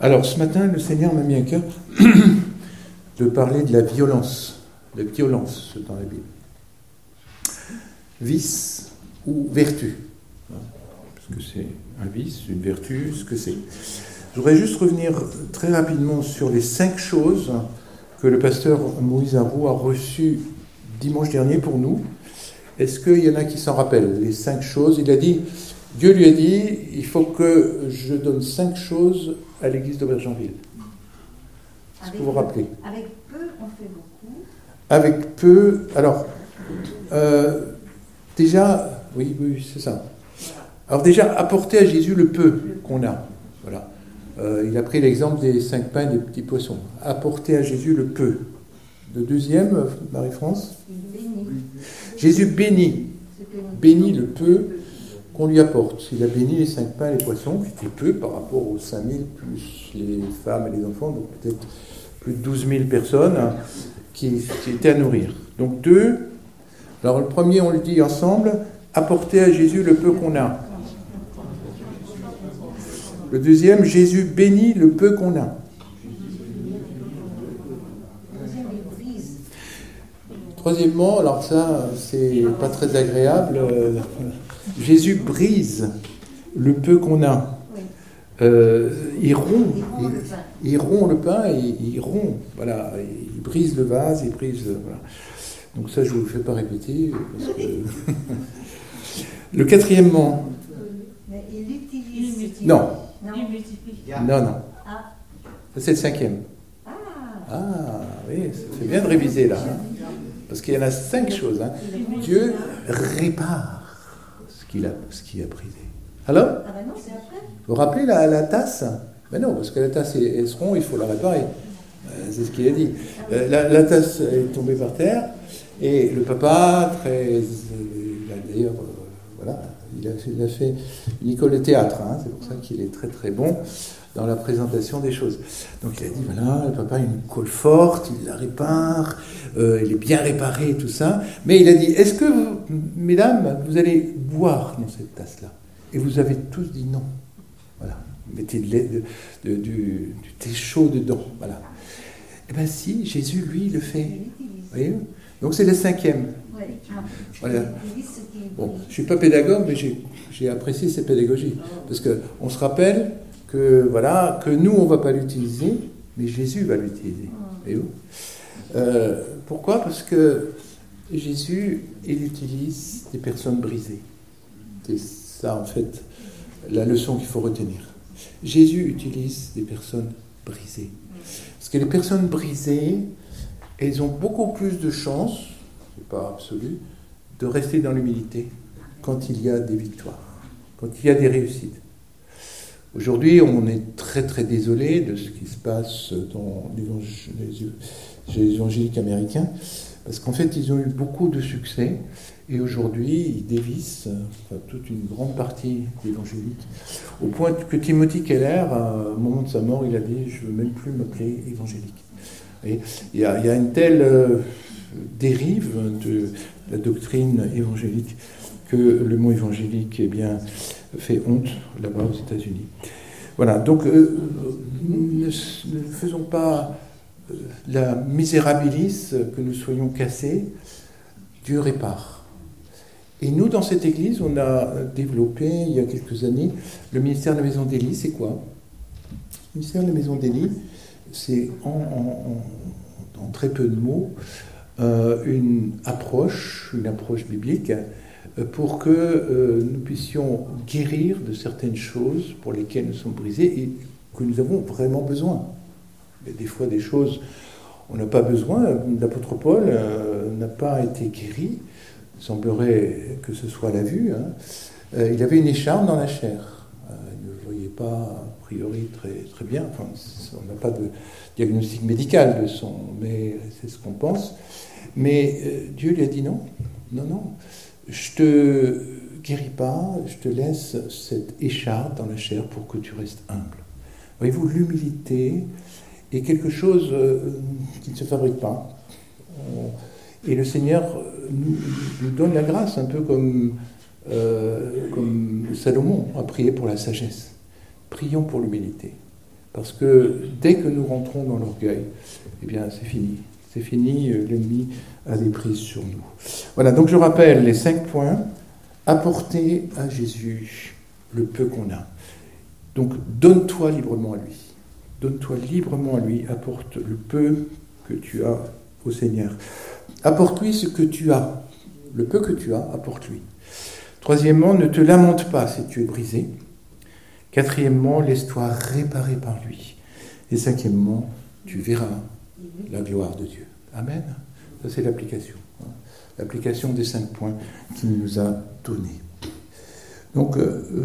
Alors, ce matin, le Seigneur m'a mis à cœur de parler de la violence dans la Bible. Vice ou vertu. Parce que c'est un vice, une vertu, ce que c'est. Je voudrais juste revenir très rapidement sur les 5 choses que le pasteur Moïse Arroux a reçues dimanche dernier pour nous. Est-ce qu'il y en a qui s'en rappellent, les 5 choses? Dieu lui a dit, il faut que je donne 5 choses à l'église d'Aubergenville. Est-ce que vous vous rappelez? Avec peu, on fait beaucoup. Avec peu, alors, déjà, oui, c'est ça. Alors déjà, apporter à Jésus le peu qu'on a. Voilà. Il a pris l'exemple des 5 pains et des petits poissons. Apporter à Jésus le peu. Le deuxième, Marie-France? Jésus bénit le peu qu'on lui apporte. Il a béni les 5 pains et les poissons, qui étaient peu par rapport aux 5000, plus les femmes et les enfants, donc peut-être plus de 12 000 personnes qui étaient à nourrir. Donc 2. Alors le premier, on le dit ensemble, apporter à Jésus le peu qu'on a. Le deuxième, Jésus bénit le peu qu'on a. Troisièmement, alors ça, c'est pas très agréable, Jésus brise le peu qu'on a. Il rompt le pain et il rompt, voilà, il brise le vase, voilà. Donc ça, je ne vous le fais pas répéter. Parce que... Le quatrièmement. Mais il utilise. Non. Non. Ça, c'est le 5e. Ah, oui, ça fait bien de réviser là. Hein. Parce qu'il y en a 5 choses. Hein. Dieu répare ce qu'il a brisé. Alors Non, c'est après. Vous vous rappelez la tasse? Ben non, parce que la tasse elle se rompt, il faut la réparer. C'est ce qu'il a dit. La tasse est tombée par terre et le papa, d'ailleurs, voilà, il a fait une école de théâtre. Hein, c'est pour ça qu'il est très très bon dans la présentation des choses. Donc il a dit, voilà, le papa a une colle forte, il la répare, il est bien réparé et tout ça. Mais il a dit, est-ce que vous, mesdames, vous allez boire dans cette tasse-là? Et vous avez tous dit non. Voilà, vous mettez du thé chaud dedans. Voilà. Eh bien si, Jésus, lui, le fait. Vous voyez? Donc c'est le 5e. Voilà. Bon, je ne suis pas pédagogue, mais j'ai apprécié ces pédagogies. Parce qu'on se rappelle que, voilà, que nous, on ne va pas l'utiliser, mais Jésus va l'utiliser. Voyez-vous? Pourquoi? Parce que Jésus, il utilise des personnes brisées. C'est ça, en fait, la leçon qu'il faut retenir. Jésus utilise des personnes brisées. Parce que les personnes brisées, elles ont beaucoup plus de chances, c'est pas absolu, de rester dans l'humilité quand il y a des victoires, quand il y a des réussites. Aujourd'hui, on est très très désolé de ce qui se passe dans les évangéliques américains, parce qu'en fait, ils ont eu beaucoup de succès, et aujourd'hui, ils dévissent toute une grande partie d'évangéliques, au point que Timothy Keller, au moment de sa mort, il a dit « je ne veux même plus m'appeler évangélique ». Et il y a une telle dérive de la doctrine évangélique que le mot évangélique fait honte là-bas aux États-Unis. Voilà, donc ne faisons pas la misérabilis que nous soyons cassés. Dieu répare. Et nous, dans cette église, on a développé, il y a quelques années, le ministère de la Maison d'Élie. C'est quoi? Le ministère de la Maison d'Élie, c'est en très peu de mots, une approche biblique pour que nous puissions guérir de certaines choses pour lesquelles nous sommes brisés et que nous avons vraiment besoin. Il y a des fois des choses on n'a pas besoin. L'apôtre Paul n'a pas été guéri. Il semblerait que ce soit à la vue. Hein. Il avait une écharpe dans la chair. Il ne voyait pas, a priori, très, très bien. Enfin, on n'a pas de diagnostic médical de son, mais c'est ce qu'on pense. Mais Dieu lui a dit non, je te guéris pas, je te laisse cette écharpe dans la chair pour que tu restes humble. Voyez-vous, l'humilité est quelque chose qui ne se fabrique pas. Et le Seigneur nous donne la grâce, un peu comme Salomon a prié pour la sagesse. Prions pour l'humilité. Parce que dès que nous rentrons dans l'orgueil, eh bien c'est fini. C'est fini, l'ennemi a des prises sur nous. Voilà, donc je rappelle les 5 points. Apporter à Jésus le peu qu'on a. Donc donne-toi librement à lui. Donne-toi librement à lui. Apporte le peu que tu as au Seigneur. Apporte-lui ce que tu as. Le peu que tu as, apporte-lui. Troisièmement, ne te lamente pas si tu es brisé. Quatrièmement, laisse-toi réparer par lui. Et cinquièmement, tu verras la gloire de Dieu. Amen. Ça, c'est l'application. L'application des 5 points qu'il nous a donnés. Donc,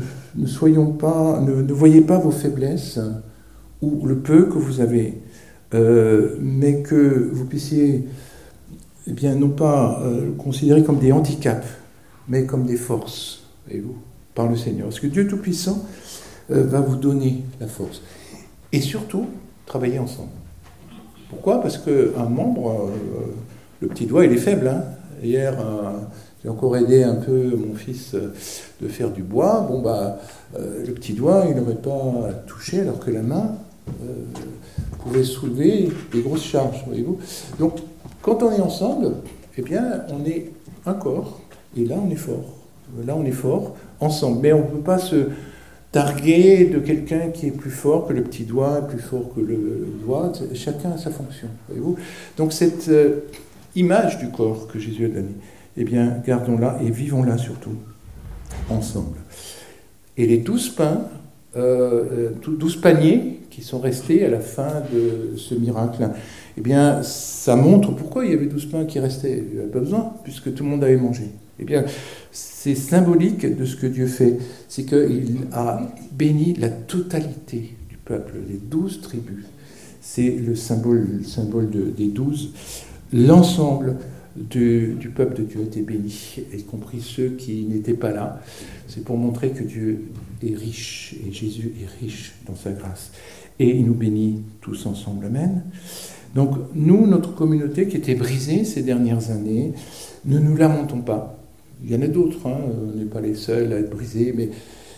ne voyez pas vos faiblesses ou le peu que vous avez, mais que vous puissiez, eh bien, non pas considérer comme des handicaps, mais comme des forces, voyez-vous, par le Seigneur. Parce que Dieu Tout-Puissant va vous donner la force. Et surtout, travailler ensemble. Pourquoi ? Parce qu'un membre, le petit doigt, il est faible. Hein. Hier, j'ai encore aidé un peu mon fils de faire du bois. Le petit doigt, il n'aurait pas touché, alors que la main pouvait soulever des grosses charges, voyez-vous. Donc, quand on est ensemble, eh bien, on est un corps, et là, on est fort. Là, on est fort, ensemble. Mais on ne peut pas se targuer de quelqu'un qui est plus fort que le petit doigt, plus fort que le doigt. Chacun a sa fonction, voyez-vous. Donc, cette image du corps que Jésus a donnée, eh bien, gardons-la et vivons-la surtout ensemble. Et les 12 pains, 12 paniers qui sont restés à la fin de ce miracle, eh bien, ça montre pourquoi il y avait 12 pains qui restaient. Il n'y avait pas besoin, puisque tout le monde avait mangé. Eh bien, c'est symbolique de ce que Dieu fait. C'est qu'il a béni la totalité du peuple, les 12 tribus. C'est le symbole des 12. L'ensemble du peuple de Dieu a été béni, y compris ceux qui n'étaient pas là. C'est pour montrer que Dieu est riche, et Jésus est riche dans sa grâce. Et il nous bénit tous ensemble. Amen. Donc, nous, notre communauté qui était brisée ces dernières années, ne nous lamentons pas. Il y en a d'autres, on n'est pas les seuls à être brisés, mais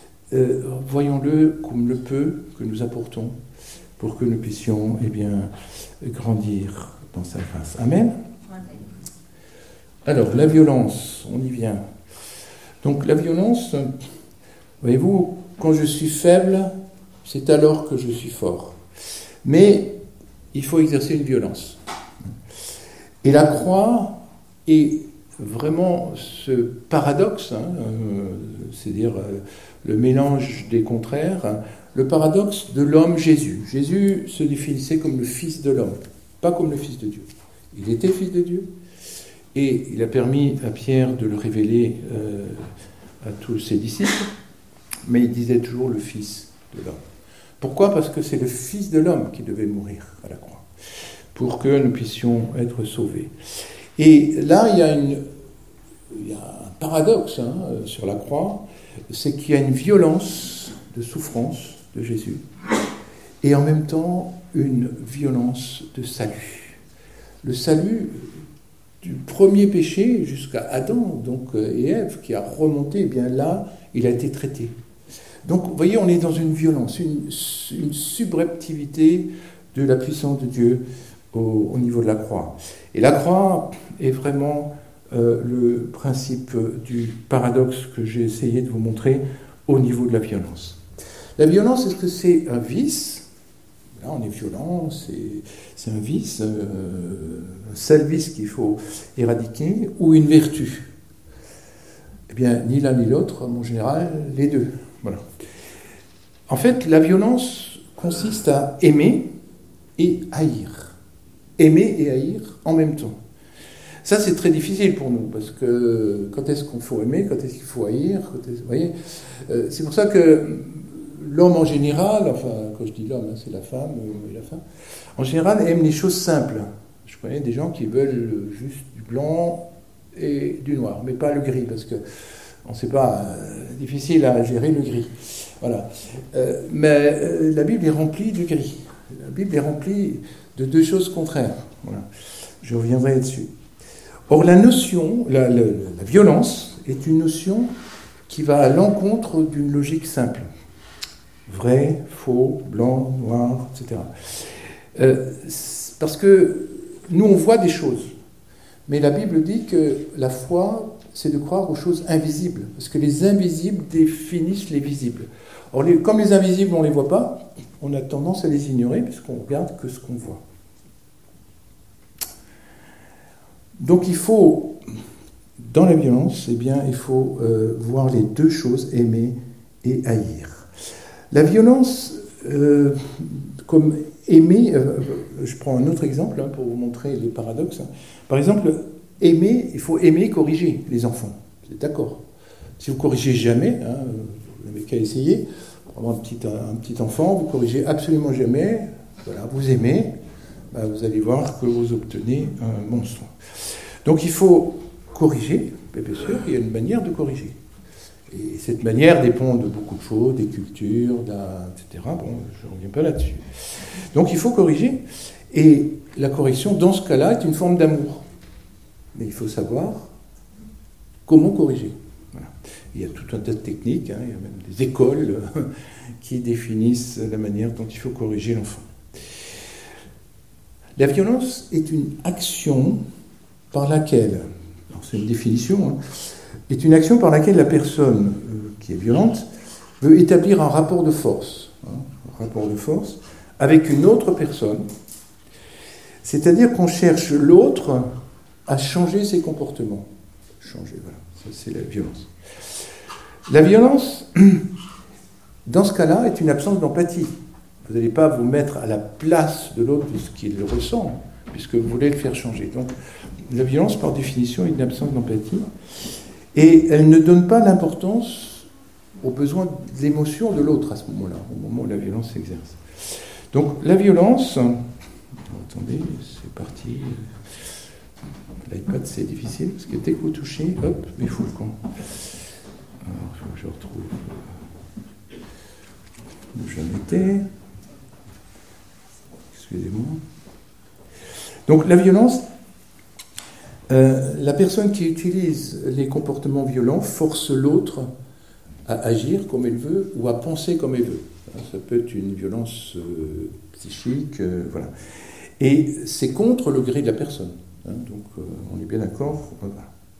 voyons-le comme le peu que nous apportons pour que nous puissions grandir dans sa grâce. Amen. Alors, la violence, on y vient. Donc, la violence, voyez-vous, quand je suis faible, c'est alors que je suis fort. Mais il faut exercer une violence. Et la croix est vraiment ce paradoxe, c'est-à-dire le mélange des contraires, le paradoxe de l'homme Jésus. Jésus se définissait comme le Fils de l'homme, pas comme le Fils de Dieu. Il était Fils de Dieu, et il a permis à Pierre de le révéler à tous ses disciples, mais il disait toujours le Fils de l'homme. Pourquoi ? Parce que c'est le Fils de l'homme qui devait mourir à la croix, pour que nous puissions être sauvés. Et là, il y a un paradoxe sur la croix, c'est qu'il y a une violence de souffrance de Jésus, et en même temps une violence de salut. Le salut du premier péché jusqu'à Adam et Ève, qui a remonté, eh bien là, il a été traité. Donc, vous voyez, on est dans une violence, une subrepticité de la puissance de Dieu au niveau de la croix. Et la croix est vraiment le principe du paradoxe que j'ai essayé de vous montrer au niveau de la violence. La violence, est-ce que c'est un vice ? Là, on est violent, c'est un vice, un seul vice qu'il faut éradiquer, ou une vertu ? Eh bien, ni l'un ni l'autre, en général, les deux. Voilà. En fait, la violence consiste à aimer et haïr. Aimer et haïr en même temps. Ça, c'est très difficile pour nous, parce que quand est-ce qu'il faut aimer, quand est-ce qu'il faut haïr, vous voyez, c'est pour ça que l'homme en général, enfin, quand je dis l'homme, c'est la femme et la femme, en général, aime les choses simples. Je connais des gens qui veulent juste du blanc et du noir, mais pas le gris, parce que on ne sait pas, difficile à gérer le gris. Voilà. Mais la Bible est remplie de gris. La Bible est remplie de deux choses contraires. Voilà. Je reviendrai là-dessus. Or, la notion, la violence est une notion qui va à l'encontre d'une logique simple. Vrai, faux, blanc, noir, etc. Parce que nous, on voit des choses. Mais la Bible dit que la foi, c'est de croire aux choses invisibles. Parce que les invisibles définissent les visibles. Or, comme les invisibles, on ne les voit pas, on a tendance à les ignorer puisqu'on ne regarde que ce qu'on voit. Donc il faut, dans la violence, il faut voir les deux choses, aimer et haïr. La violence, comme aimer, je prends un autre exemple pour vous montrer les paradoxes. Par exemple, aimer, il faut aimer et corriger les enfants. Vous êtes d'accord? Si vous corrigez jamais, vous n'avez qu'à essayer, prendre un petit enfant, vous corrigez absolument jamais, voilà, vous aimez, vous allez voir que vous obtenez un monstre. Donc il faut corriger, mais bien sûr, il y a une manière de corriger. Et cette manière dépend de beaucoup de choses, des cultures, etc. Bon, je ne reviens pas là-dessus. Donc il faut corriger, et la correction, dans ce cas-là, est une forme d'amour. Mais il faut savoir comment corriger. Voilà. Il y a tout un tas de techniques, il y a même des écoles qui définissent la manière dont il faut corriger l'enfant. La violence est une action par laquelle, c'est une définition, est une action par laquelle la personne qui est violente veut établir un rapport de force, avec une autre personne, c'est-à-dire qu'on cherche l'autre à changer ses comportements. Changer, voilà, ça c'est la violence. La violence, dans ce cas-là, est une absence d'empathie. Vous n'allez pas vous mettre à la place de l'autre de ce qu'il ressent, puisque vous voulez le faire changer. Donc, la violence, par définition, est une absence d'empathie, et elle ne donne pas l'importance aux besoins de l'émotion de l'autre à ce moment-là, au moment où la violence s'exerce. Donc, la violence... Attendez, c'est parti. L'iPad, c'est difficile, parce que dès que vous touchez, hop, il faut le camp. Alors, il faut que je retrouve où j'en étais. Excusez-moi. Donc, la violence, la personne qui utilise les comportements violents force l'autre à agir comme elle veut ou à penser comme elle veut. Ça peut être une violence psychique, voilà. Et c'est contre le gré de la personne. Donc, on est bien d'accord. Voilà.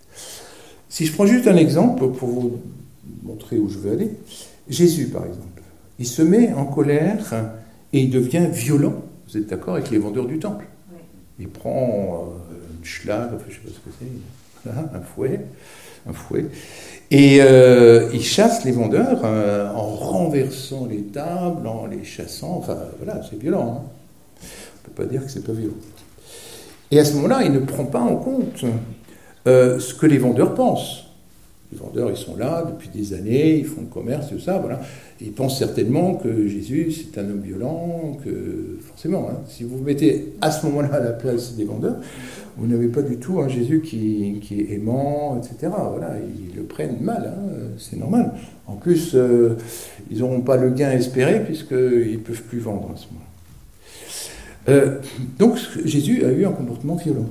Si je prends juste un exemple pour vous montrer où je veux aller, Jésus, par exemple, il se met en colère et il devient violent. Vous êtes d'accord avec les vendeurs du temple? Oui. Il prend une schlag, je ne sais pas ce que c'est, voilà, un fouet, et il chasse les vendeurs en renversant les tables, en les chassant. Enfin, voilà, c'est violent. On ne peut pas dire que c'est pas violent. Et à ce moment-là, il ne prend pas en compte ce que les vendeurs pensent. Les vendeurs, ils sont là depuis des années, ils font le commerce, tout ça, voilà. Et ils pensent certainement que Jésus, c'est un homme violent, que forcément, si vous vous mettez à ce moment-là à la place des vendeurs, vous n'avez pas du tout un Jésus qui est aimant, etc. Voilà, ils le prennent mal, c'est normal. En plus, ils n'auront pas le gain espéré puisqu'ils ne peuvent plus vendre à ce moment-là. Donc Jésus a eu un comportement violent.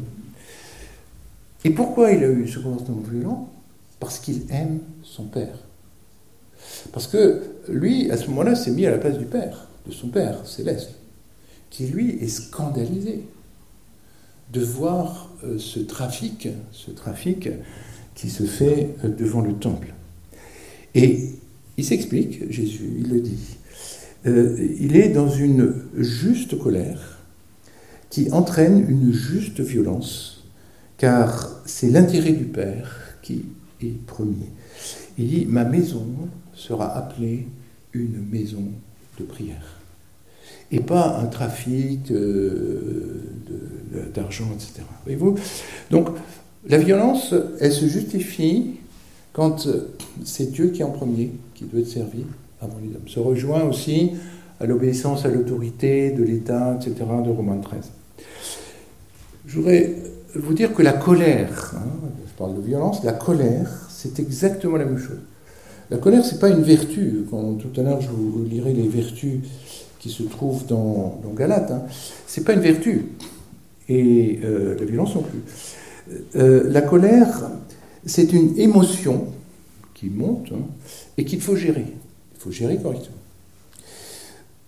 Et pourquoi il a eu ce comportement violent? Parce qu'il aime son Père. Parce que lui, à ce moment-là, s'est mis à la place du Père, de son Père céleste, qui lui est scandalisé de voir ce trafic qui se fait devant le temple. Et il s'explique, Jésus, il le dit, il est dans une juste colère qui entraîne une juste violence, car c'est l'intérêt du Père qui est premier. Il dit, ma maison sera appelée une maison de prière. Et pas un trafic d'argent, etc. Voyez-vous ? Donc, la violence, elle se justifie quand c'est Dieu qui est en premier, qui doit être servi avant les hommes. Se rejoint aussi à l'obéissance à l'autorité de l'État, etc., de Romains 13. Je voudrais vous dire que la colère, je parle de violence, la colère, c'est exactement la même chose. La colère, c'est pas une vertu. Quand tout à l'heure, je vous lirai les vertus qui se trouvent dans Galates. C'est pas une vertu. Et la violence non plus. La colère, c'est une émotion qui monte et qu'il faut gérer. Il faut gérer correctement.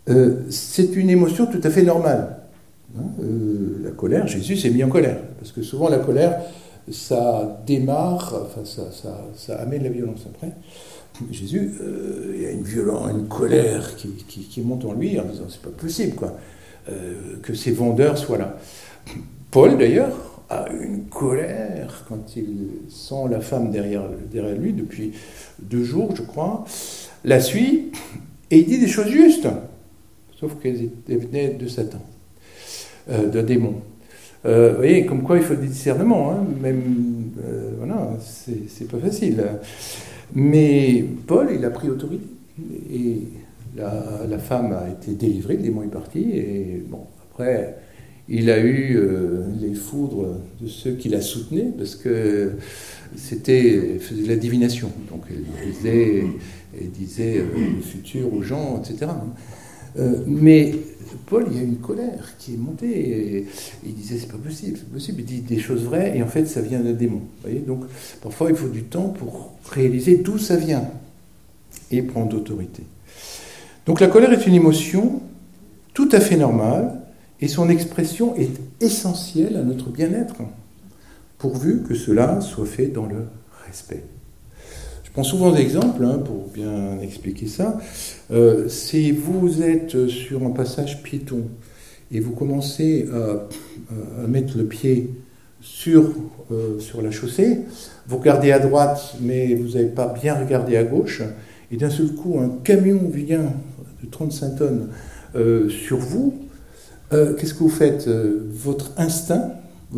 c'est une émotion tout à fait normale. La colère, Jésus s'est mis en colère. Parce que souvent la colère, ça démarre, enfin ça amène la violence après. Jésus, il y a une colère qui monte en lui en disant c'est pas possible quoi, que ces vendeurs soient là. Paul d'ailleurs a une colère quand il sent la femme derrière lui depuis 2 jours je crois, la suit et il dit des choses justes, sauf qu'elles venaient de Satan, d'un démon. Vous voyez, comme quoi il faut du discernement, hein, même, voilà, c'est pas facile. Mais Paul, il a pris autorité, et la femme a été délivrée, le démon est parti, et bon, après, il a eu les foudres de ceux qui la soutenaient, parce que faisait de la divination, donc elle disait le futur aux gens, etc. Mais Paul, il y a une colère qui est montée, et il disait c'est pas possible, il dit des choses vraies, et en fait ça vient d'un démon. Vous voyez, donc parfois il faut du temps pour réaliser d'où ça vient, et prendre autorité. Donc la colère est une émotion tout à fait normale, et son expression est essentielle à notre bien-être, pourvu que cela soit fait dans le respect. Je prends souvent d'exemples pour bien expliquer ça. Si vous êtes sur un passage piéton et vous commencez à mettre le pied sur la chaussée, vous regardez à droite mais vous n'avez pas bien regardé à gauche, et d'un seul coup un camion vient de 35 tonnes sur vous, qu'est-ce que vous faites ? Votre instinct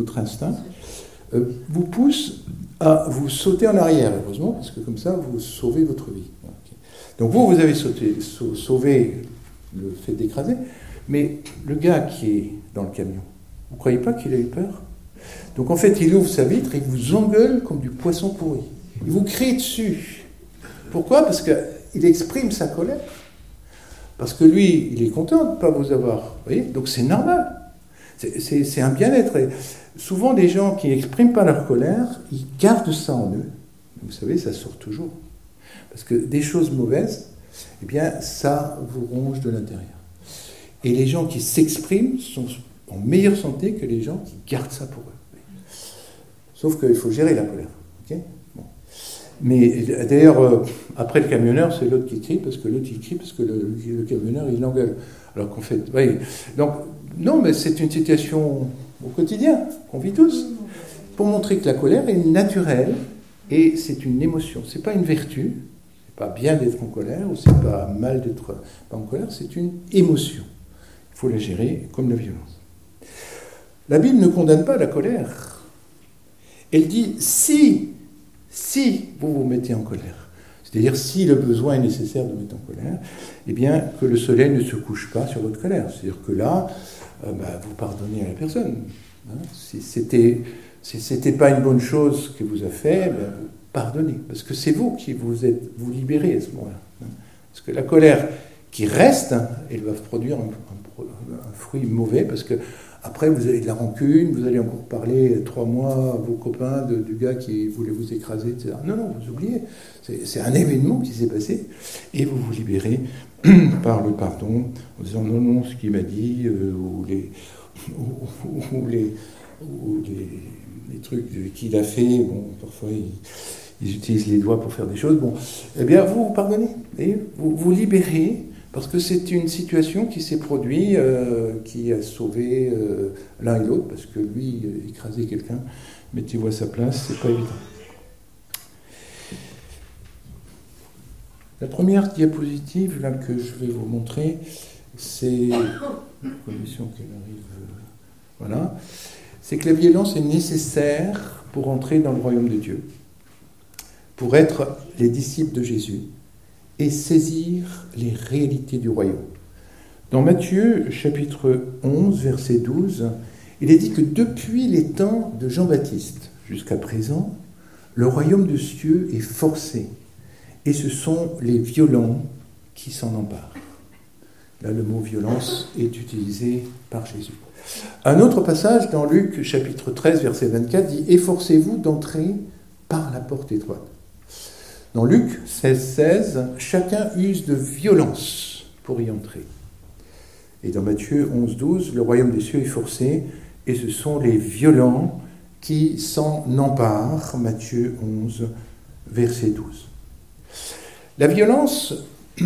vous pousse à vous sauter en arrière, heureusement, parce que comme ça, vous sauvez votre vie. Okay. Donc vous avez sauvé le fait d'écraser, mais le gars qui est dans le camion, vous ne croyez pas qu'il a eu peur ? Donc en fait, il ouvre sa vitre et il vous engueule comme du poisson pourri. Il vous crie dessus. Pourquoi ? Parce qu'il exprime sa colère. Parce que lui, il est content de ne pas vous avoir. Vous voyez ? Donc c'est normal. C'est un bien-être. Et souvent, les gens qui n'expriment pas leur colère, ils gardent ça en eux. Vous savez, ça sort toujours. Parce que des choses mauvaises, eh bien, ça vous ronge de l'intérieur. Et les gens qui s'expriment sont en meilleure santé que les gens qui gardent ça pour eux. Sauf qu'il faut gérer la colère. Okay ? Bon. Mais d'ailleurs, après le camionneur, c'est l'autre qui crie, parce que l'autre il crie, parce que le camionneur, il l'engueule. Alors qu'en fait, oui. Donc, non, mais c'est une situation au quotidien, qu'on vit tous, pour montrer que la colère est naturelle, et c'est une émotion. C'est pas une vertu, c'est pas bien d'être en colère, ou c'est pas mal d'être pas en colère, c'est une émotion. Il faut la gérer comme la violence. La Bible ne condamne pas la colère. Elle dit si vous vous mettez en colère, c'est-à-dire si le besoin est nécessaire de mettre en colère, eh bien que le soleil ne se couche pas sur votre colère. C'est-à-dire que là, vous pardonnez à la personne. Hein. Si c'était pas une bonne chose que vous a fait, vous pardonnez. Parce que c'est vous qui vous libérez à ce moment-là. Hein. Parce que la colère qui reste, elle va produire un fruit mauvais, parce que après vous avez de la rancune, vous allez encore parler 3 mois à vos copains du gars qui voulait vous écraser, etc. Non, vous oubliez. C'est un événement qui s'est passé, et vous vous libérez par le pardon, en disant non, ce qu'il m'a dit, ou les trucs qu'il a fait, bon, parfois ils utilisent les doigts pour faire des choses, bon, eh bien vous pardonnez, et vous libérez, parce que c'est une situation qui s'est produite, qui a sauvé l'un et l'autre, parce que lui, écraser quelqu'un, mettez-vous à sa place, c'est pas évident. La première diapositive là, que je vais vous montrer, c'est condition qu'elle arrive. Voilà. C'est que la violence est nécessaire pour entrer dans le royaume de Dieu, pour être les disciples de Jésus et saisir les réalités du royaume. Dans Matthieu, chapitre 11, verset 12, il est dit que depuis les temps de Jean-Baptiste jusqu'à présent, le royaume de Dieu est forcé, et ce sont les violents qui s'en emparent. Là, le mot violence est utilisé par Jésus. Un autre passage dans Luc, chapitre 13, verset 24, dit « Efforcez-vous d'entrer par la porte étroite ». Dans Luc 16, 16, chacun use de violence pour y entrer. Et dans Matthieu 11, 12, le royaume des cieux est forcé, et ce sont les violents qui s'en emparent. Matthieu 11, verset 12. La violence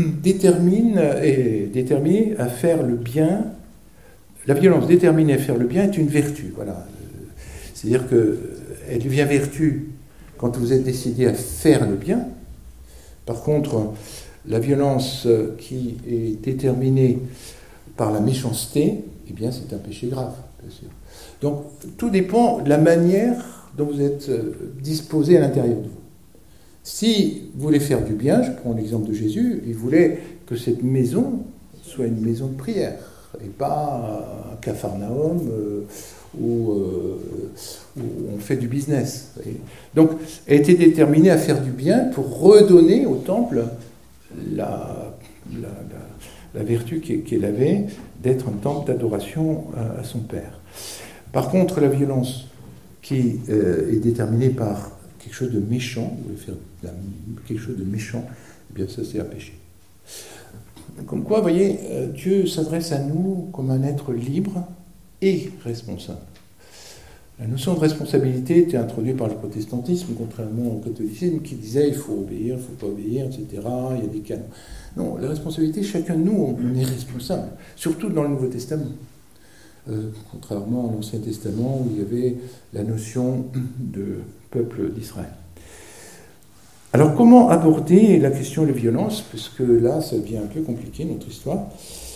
est déterminée à faire le bien. La violence déterminée à faire le bien est une vertu. Voilà. C'est-à-dire qu'elle devient vertu quand vous êtes décidé à faire le bien. Par contre, la violence qui est déterminée par la méchanceté, eh bien, c'est un péché grave, bien sûr. Donc, tout dépend de la manière dont vous êtes disposé à l'intérieur de vous. Si vous voulez faire du bien, je prends l'exemple de Jésus, il voulait que cette maison soit une maison de prière, et pas un Capharnaüm où on fait du business. Donc, elle était déterminée à faire du bien pour redonner au temple la vertu qu'elle avait d'être un temple d'adoration à son Père. Par contre, la violence qui est déterminée par quelque chose de méchant, vous voulez faire quelque chose de méchant, eh bien ça c'est un péché. Comme quoi, vous voyez, Dieu s'adresse à nous comme un être libre et responsable. La notion de responsabilité était introduite par le protestantisme, contrairement au catholicisme qui disait il faut obéir, il ne faut pas obéir, etc. Il y a des canons. Non, la responsabilité, chacun de nous, on est responsable, surtout dans le Nouveau Testament. Contrairement à l'Ancien Testament où il y avait la notion de peuple d'Israël. Alors comment aborder la question de la violence, puisque là ça devient un peu compliqué notre histoire.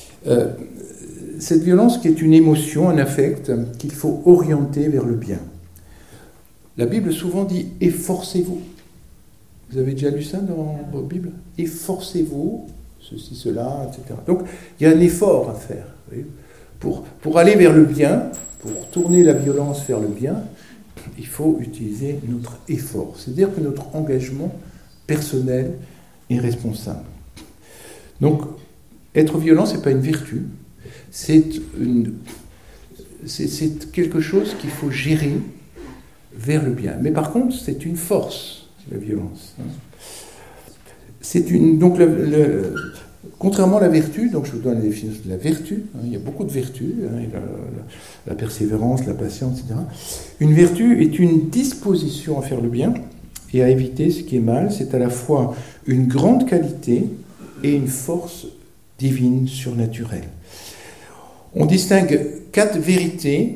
Cette violence qui est une émotion, un affect qu'il faut orienter vers le bien. La Bible souvent dit « efforcez-vous ». Vous avez déjà lu ça dans la Bible ? « Efforcez-vous », ceci, cela, etc. Donc il y a un effort à faire. Vous voyez ? Pour aller vers le bien, pour tourner la violence vers le bien, il faut utiliser notre effort. C'est-à-dire que notre engagement personnel est responsable. Donc, être violent, ce n'est pas une vertu, c'est quelque chose qu'il faut gérer vers le bien. Mais par contre, c'est une force, la violence. Contrairement à la vertu, donc je vous donne la définition de la vertu, il y a beaucoup de vertus, la persévérance, la patience, etc. Une vertu est une disposition à faire le bien et à éviter ce qui est mal. C'est à la fois une grande qualité et une force divine surnaturelle. On distingue quatre vertus,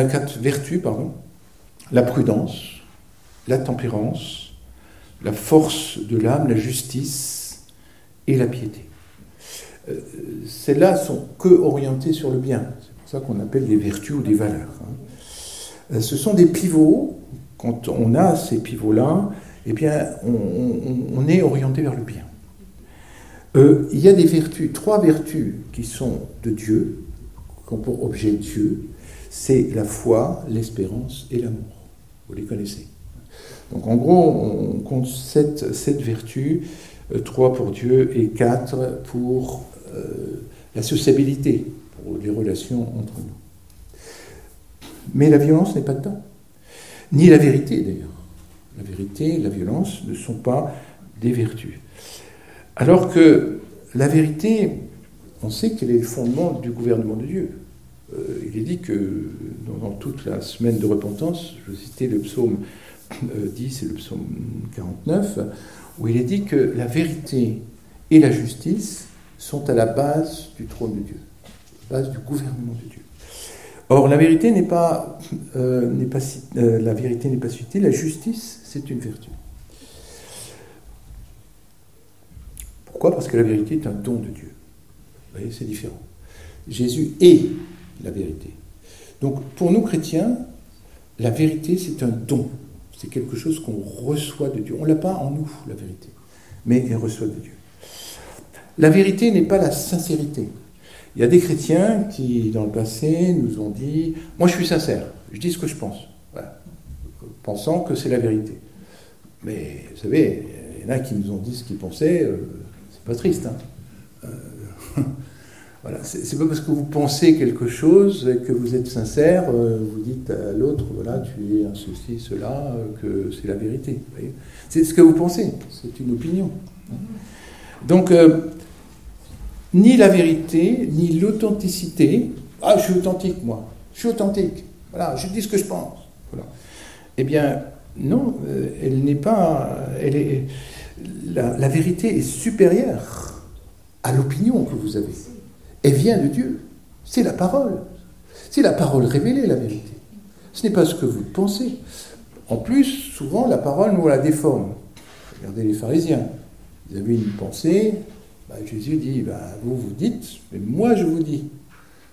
la prudence, la tempérance, la force de l'âme, la justice et la piété. Celles-là sont que orientées sur le bien. C'est pour ça qu'on appelle des vertus ou des valeurs. Ce sont des pivots. Quand on a ces pivots-là, eh bien, on est orienté vers le bien. Il y a des vertus, 3 vertus qui sont de Dieu, qui ont pour objet Dieu. C'est la foi, l'espérance et l'amour. Vous les connaissez. Donc en gros, on compte 7 vertus, 3 pour Dieu et 4 pour la sociabilité, pour les relations entre nous. Mais la violence n'est pas dedans. Ni la vérité d'ailleurs. La vérité et la violence ne sont pas des vertus. Alors que la vérité, on sait quel est le fondement du gouvernement de Dieu. Il est dit que dans toute la semaine de repentance, je citais le psaume 10 et le psaume 49, où il est dit que la vérité et la justice sont à la base du trône de Dieu, à la base du gouvernement de Dieu. Or, la vérité n'est pas citée, la justice, c'est une vertu. Pourquoi ? Parce que la vérité est un don de Dieu. Vous voyez, c'est différent. Jésus est la vérité. Donc, pour nous chrétiens, la vérité, c'est un don. C'est quelque chose qu'on reçoit de Dieu. On ne l'a pas en nous, la vérité, mais elle reçoit de Dieu. La vérité n'est pas la sincérité. Il y a des chrétiens qui, dans le passé, nous ont dit « Moi, je suis sincère, je dis ce que je pense. » Voilà. Pensant que c'est la vérité. Mais, vous savez, il y en a qui nous ont dit ce qu'ils pensaient, c'est pas triste. Voilà. C'est pas parce que vous pensez quelque chose et que vous êtes sincère, vous dites à l'autre, voilà, tu es un ceci, cela, que c'est la vérité. Vous voyez, c'est ce que vous pensez, c'est une opinion. Donc, ni la vérité, ni l'authenticité. Ah, je suis authentique, moi. Je suis authentique. Voilà, je dis ce que je pense. Voilà. Eh bien, non, elle n'est pas... La vérité est supérieure à l'opinion que vous avez. Elle vient de Dieu. C'est la parole. C'est la parole révélée, la vérité. Ce n'est pas ce que vous pensez. En plus, souvent, la parole nous la déforme. Regardez les pharisiens. Ils avaient une pensée. Jésus dit, vous dites, mais moi je vous dis. Pourquoi ?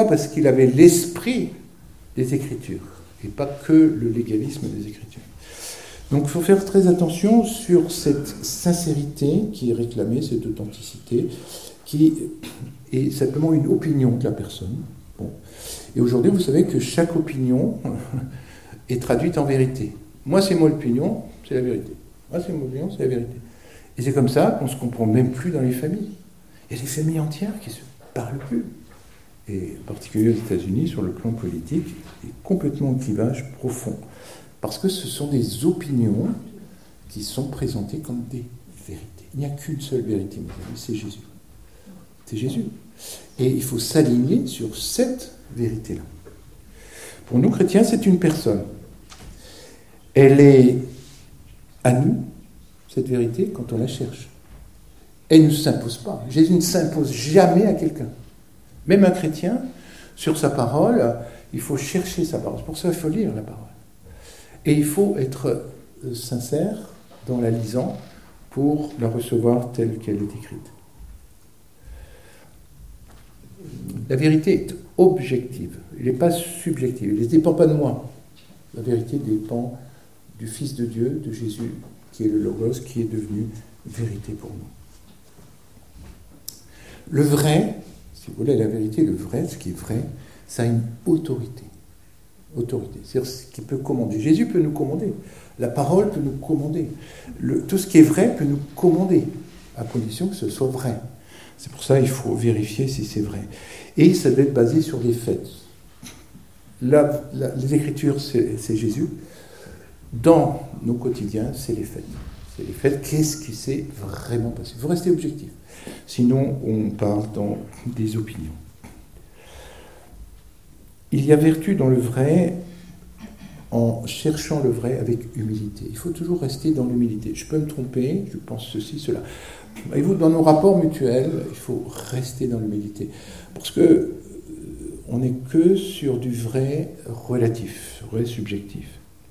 Parce qu'il avait l'esprit des Écritures, et pas que le légalisme des Écritures. Donc il faut faire très attention sur cette sincérité qui est réclamée, cette authenticité, qui est simplement une opinion de la personne. Bon. Et aujourd'hui, vous savez que chaque opinion est traduite en vérité. Moi, c'est mon opinion, c'est la vérité. Moi, c'est mon opinion, c'est la vérité. Et c'est comme ça qu'on ne se comprend même plus dans les familles. Il y a des familles entières qui ne se parlent plus. Et en particulier aux États-Unis, sur le plan politique, il y a complètement un clivage profond. Parce que ce sont des opinions qui sont présentées comme des vérités. Il n'y a qu'une seule vérité, mes amis, c'est Jésus. C'est Jésus. Et il faut s'aligner sur cette vérité-là. Pour nous, chrétiens, c'est une personne. Elle est à nous, cette vérité, quand on la cherche. Elle ne s'impose pas. Jésus ne s'impose jamais à quelqu'un. Même un chrétien, sur sa parole, il faut chercher sa parole. C'est pour ça qu'il faut lire la parole. Et il faut être sincère dans la lisant pour la recevoir telle qu'elle est écrite. La vérité est objective. Elle n'est pas subjective. Elle ne dépend pas de moi. La vérité dépend du Fils de Dieu, de Jésus, qui est le Logos, qui est devenu vérité pour nous. Le vrai, si vous voulez, la vérité, le vrai, ce qui est vrai, ça a une autorité. Autorité, c'est-à-dire ce qui peut commander. Jésus peut nous commander. La parole peut nous commander. Tout ce qui est vrai peut nous commander, à condition que ce soit vrai. C'est pour ça qu'il faut vérifier si c'est vrai. Et ça doit être basé sur les faits. Les Écritures, c'est Jésus. Dans nos quotidiens, c'est les faits. C'est les faits. Qu'est-ce qui s'est vraiment passé ? Il faut rester objectif. Sinon, on parle dans des opinions. Il y a vertu dans le vrai en cherchant le vrai avec humilité. Il faut toujours rester dans l'humilité. Je peux me tromper, je pense ceci, cela. Voyez-vous, dans nos rapports mutuels, il faut rester dans l'humilité. Parce que on n'est que sur du vrai relatif, vrai subjectif.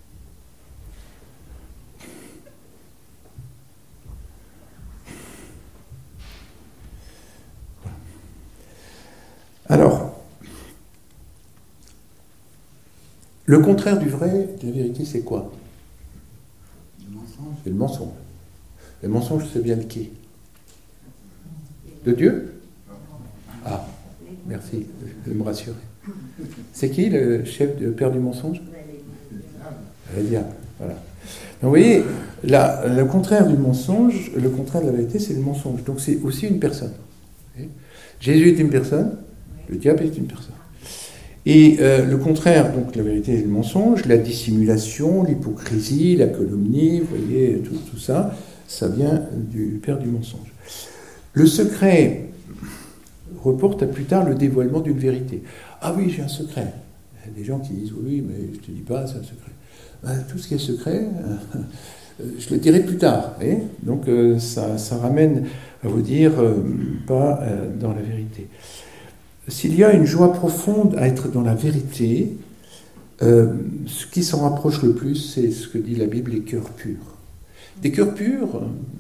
Alors, le contraire du vrai, de la vérité, c'est quoi ? Le mensonge. C'est le mensonge. Le mensonge, c'est bien de qui ? De Dieu ? Ah, merci de me rassurer. C'est qui le chef, le père du mensonge ? Le diable. Voilà. Donc vous voyez, le contraire du mensonge, le contraire de la vérité, c'est le mensonge. Donc c'est aussi une personne. Jésus est une personne, le diable est une personne. Et le contraire, donc la vérité et le mensonge, la dissimulation, l'hypocrisie, la calomnie, vous voyez, tout ça, ça vient du père du mensonge. Le secret reporte à plus tard le dévoilement d'une vérité. Ah oui, j'ai un secret. Il y a des gens qui disent, oui, mais je ne te dis pas, c'est un secret. Tout ce qui est secret, je le dirai plus tard. Voyez, donc ça ramène à vous dire, pas dans la vérité. S'il y a une joie profonde à être dans la vérité, ce qui s'en rapproche le plus, c'est ce que dit la Bible, les cœurs purs. Des cœurs purs,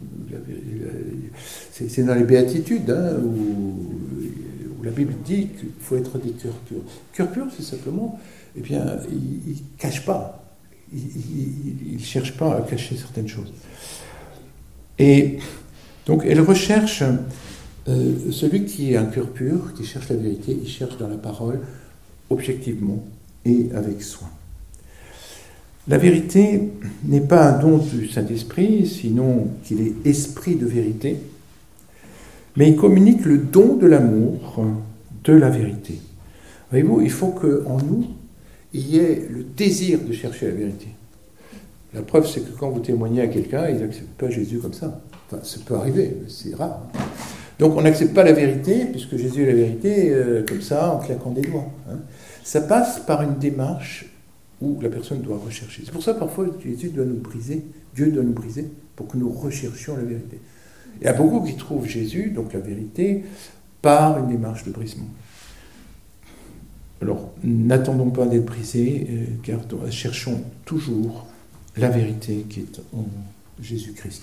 c'est dans les béatitudes, où la Bible dit qu'il faut être des cœurs purs. Cœur pur, c'est simplement, eh bien, il ne cache pas, il ne cherche pas à cacher certaines choses. Et donc, elle recherche... celui qui a un cœur pur, qui cherche la vérité, il cherche dans la parole objectivement et avec soin. La vérité n'est pas un don du Saint-Esprit, sinon qu'il est esprit de vérité, mais il communique le don de l'amour de la vérité. Voyez-vous, il faut qu'en nous, il y ait le désir de chercher la vérité. La preuve, c'est que quand vous témoignez à quelqu'un, il n'accepte pas Jésus comme ça. Enfin, ça peut arriver, mais c'est rare. Donc on n'accepte pas la vérité, puisque Jésus est la vérité, comme ça, en claquant des doigts. Hein. Ça passe par une démarche où la personne doit rechercher. C'est pour ça parfois Jésus doit nous briser, Dieu doit nous briser, pour que nous recherchions la vérité. Il y a beaucoup qui trouvent Jésus, donc la vérité, par une démarche de brisement. Alors, n'attendons pas d'être brisés, car cherchons toujours la vérité qui est en Jésus-Christ.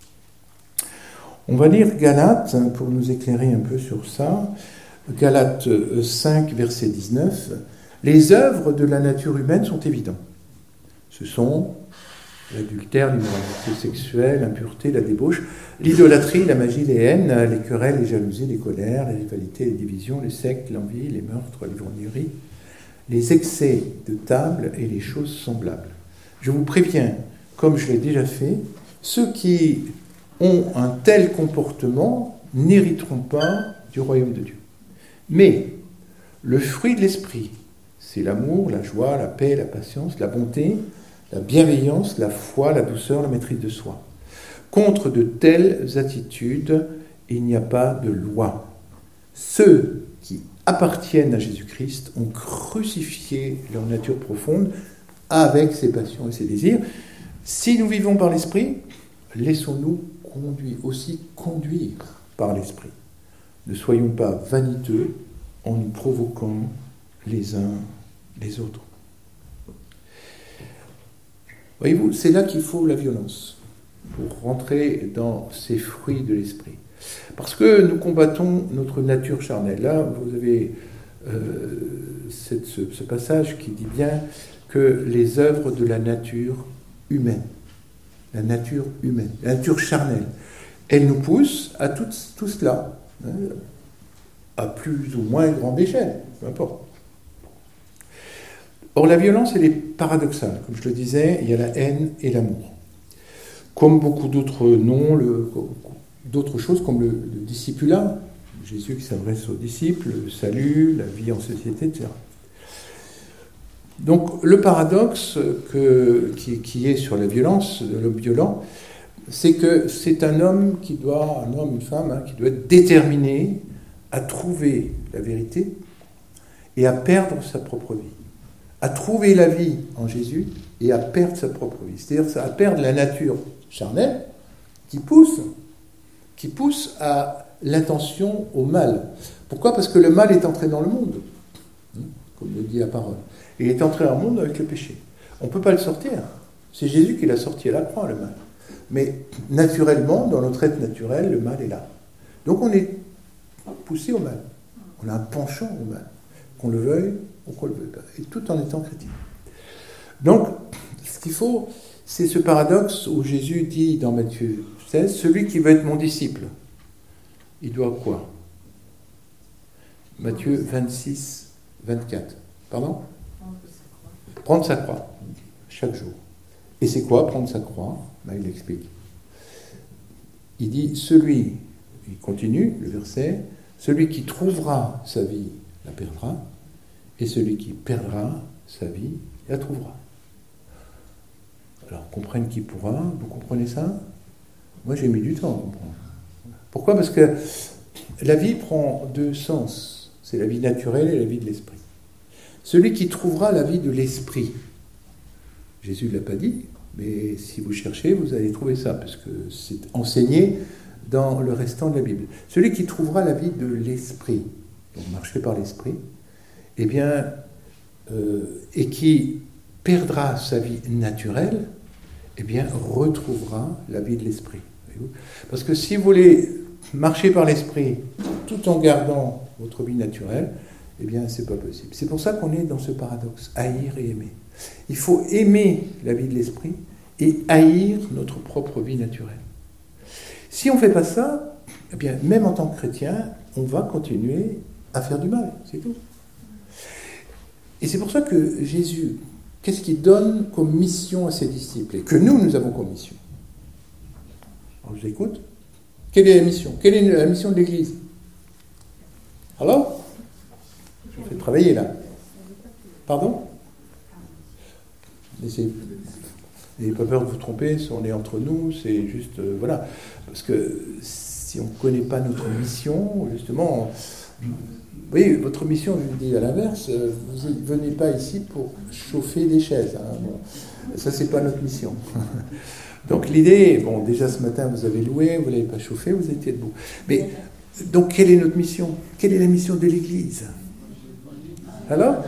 On va lire Galates pour nous éclairer un peu sur ça. Galates 5, verset 19. Les œuvres de la nature humaine sont évidentes. Ce sont l'adultère, l'immoralité sexuelle, l'impureté, la débauche, l'idolâtrie, la magie, les haines, les querelles, les jalousies, les colères, les rivalités, les divisions, les sectes, l'envie, les meurtres, l'ivrognerie, les excès de table et les choses semblables. Je vous préviens, comme je l'ai déjà fait, ceux qui ont un tel comportement n'hériteront pas du royaume de Dieu. Mais le fruit de l'esprit, c'est l'amour, la joie, la paix, la patience, la bonté, la bienveillance, la foi, la douceur, la maîtrise de soi. Contre de telles attitudes, il n'y a pas de loi. Ceux qui appartiennent à Jésus-Christ ont crucifié leur nature profonde avec ses passions et ses désirs. Si nous vivons par l'esprit, laissons-nous conduire par l'esprit. Ne soyons pas vaniteux en nous provoquant les uns les autres. Voyez-vous, c'est là qu'il faut la violence pour rentrer dans ces fruits de l'esprit. Parce que nous combattons notre nature charnelle. Là, vous avez ce passage qui dit bien que les œuvres de la nature humaine, la nature charnelle, elle nous pousse à tout cela, hein, à plus ou moins grande échelle, peu importe. Or, la violence, elle est paradoxale. Comme je le disais, il y a la haine et l'amour. Comme beaucoup d'autres noms, d'autres choses comme le discipulat, Jésus qui s'adresse aux disciples, le salut, la vie en société, etc. Donc, le paradoxe qui est sur la violence, de l'homme violent, c'est que c'est un homme, une femme, qui doit être déterminé à trouver la vérité et à perdre sa propre vie. À trouver la vie en Jésus et à perdre sa propre vie. C'est-à-dire à perdre la nature charnelle qui pousse à l'intention au mal. Pourquoi ? Parce que le mal est entré dans le monde, comme le dit la parole. Il est entré dans le monde avec le péché. On ne peut pas le sortir. C'est Jésus qui l'a sorti à la croix, le mal. Mais naturellement, dans notre être naturel, le mal est là. Donc on est poussé au mal. On a un penchant au mal, qu'on le veuille ou qu'on ne le veuille pas, et tout en étant chrétien. Donc, ce qu'il faut, c'est ce paradoxe où Jésus dit dans Matthieu 16, celui qui veut être mon disciple, il doit quoi ? Matthieu 26, 24. Pardon ? Prendre sa croix, chaque jour. Et c'est quoi prendre sa croix ? Il explique. Il dit, il continue le verset, celui qui trouvera sa vie la perdra, et celui qui perdra sa vie la trouvera. Alors, comprenne qui pourra, vous comprenez ça ? Moi, j'ai mis du temps à comprendre. Pourquoi ? Parce que la vie prend deux sens. C'est la vie naturelle et la vie de l'esprit. Celui qui trouvera la vie de l'esprit, Jésus ne l'a pas dit, mais si vous cherchez, vous allez trouver ça, parce que c'est enseigné dans le restant de la Bible. Celui qui trouvera la vie de l'esprit, donc marcher par l'esprit, eh bien, et qui perdra sa vie naturelle, eh bien, retrouvera la vie de l'esprit. Parce que si vous voulez marcher par l'esprit tout en gardant votre vie naturelle, eh bien, c'est pas possible. C'est pour ça qu'on est dans ce paradoxe, haïr et aimer. Il faut aimer la vie de l'esprit et haïr notre propre vie naturelle. Si on ne fait pas ça, eh bien, même en tant que chrétien, on va continuer à faire du mal, c'est tout. Et c'est pour ça que Jésus, qu'est-ce qu'il donne comme mission à ses disciples et que nous avons comme mission ? Alors, je vous écoute. Quelle est la mission ? Quelle est la mission de l'Église ? Alors ? Je vous fais travailler là. Pardon ? N'ayez pas peur de vous tromper, on est entre nous, c'est juste, voilà. Parce que si on ne connaît pas notre mission, justement, vous voyez, votre mission, je vous dis à l'inverse, vous ne venez pas ici pour chauffer des chaises. Hein. Bon, ça, c'est pas notre mission. Donc l'idée, bon, déjà ce matin, vous avez loué, vous ne l'avez pas chauffé, vous étiez debout. Mais, donc, quelle est notre mission? Quelle est la mission de l'Église? Alors?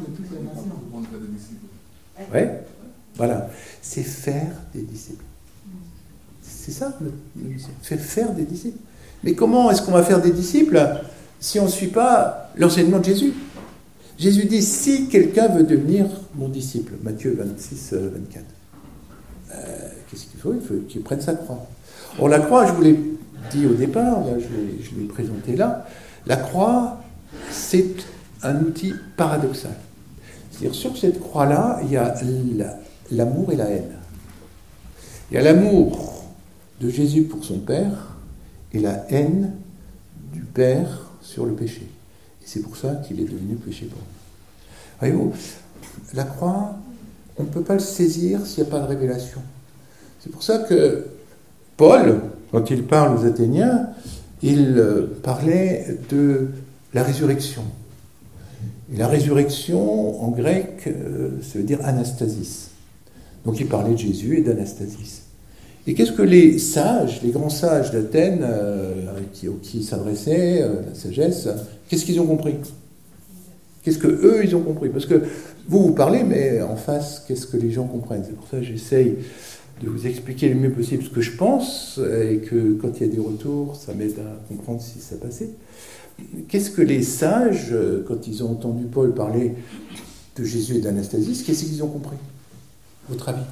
Oui, voilà. C'est faire des disciples. C'est ça, notre mission. Faire des disciples. Mais comment est-ce qu'on va faire des disciples si on ne suit pas l'enseignement de Jésus? Jésus dit, si quelqu'un veut devenir mon disciple, Matthieu 26, 24, qu'est-ce qu'il faut? Il faut qu'il prenne sa croix. Or, la croix, je vous l'ai dit au départ, là, je l'ai présenté là, la croix, c'est un outil paradoxal. C'est-à-dire, sur cette croix-là, il y a l'amour et la haine. Il y a l'amour de Jésus pour son Père et la haine du Père sur le péché. Et c'est pour ça qu'il est devenu péché pour nous. Voyez-vous, la croix, on ne peut pas le saisir s'il n'y a pas de révélation. C'est pour ça que Paul, quand il parle aux Athéniens, il parlait de la résurrection. Et la résurrection, en grec, ça veut dire anastasis. Donc il parlait de Jésus et d'anastasis. Et qu'est-ce que les sages, les grands sages d'Athènes, qui s'adressaient, la sagesse, qu'est-ce qu'ils ont compris? Qu'est-ce que eux, ils ont compris? Parce que vous parlez, mais en face, qu'est-ce que les gens comprennent? C'est pour ça que j'essaye de vous expliquer le mieux possible ce que je pense, et que quand il y a des retours, ça m'aide à comprendre si ça passait. Qu'est-ce que les sages, quand ils ont entendu Paul parler de Jésus et d'Anastasis, qu'est-ce qu'ils ont compris? Votre avis?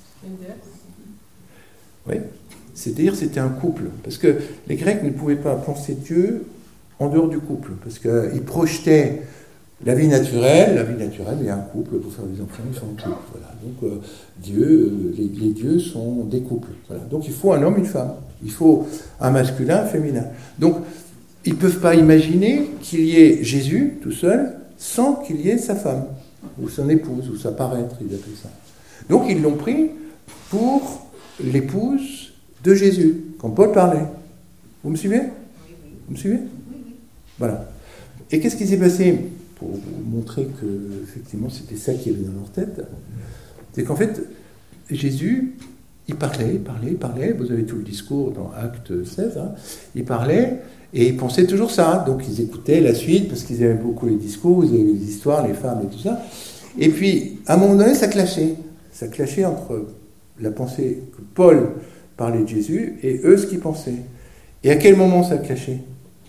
Oui, c'est-à-dire c'était un couple. Parce que les Grecs ne pouvaient pas penser Dieu en dehors du couple. Parce qu'ils projetaient la vie naturelle, il y a un couple, pour faire des enfants, ils sont en couple. Voilà. Donc les dieux sont des couples. Voilà. Donc il faut un homme, une femme. Il faut un masculin, un féminin. Donc ils ne peuvent pas imaginer qu'il y ait Jésus tout seul sans qu'il y ait sa femme, ou son épouse, ou sa parente, ils appellent ça. Donc ils l'ont pris pour l'épouse de Jésus, quand Paul parlait. Vous me suivez? Vous me suivez? Voilà. Et qu'est-ce qui s'est passé? Pour vous montrer que, effectivement, c'était ça qui avait dans leur tête, c'est qu'en fait, Jésus, il parlait, vous avez tout le discours dans Acte 16, hein, il parlait, et ils pensaient toujours ça, donc ils écoutaient la suite, parce qu'ils aimaient beaucoup les discours, ils aimaient les histoires, les femmes et tout ça, et puis, à un moment donné, ça clashait entre la pensée que Paul parlait de Jésus, et eux, ce qu'ils pensaient. Et à quel moment ça clashait?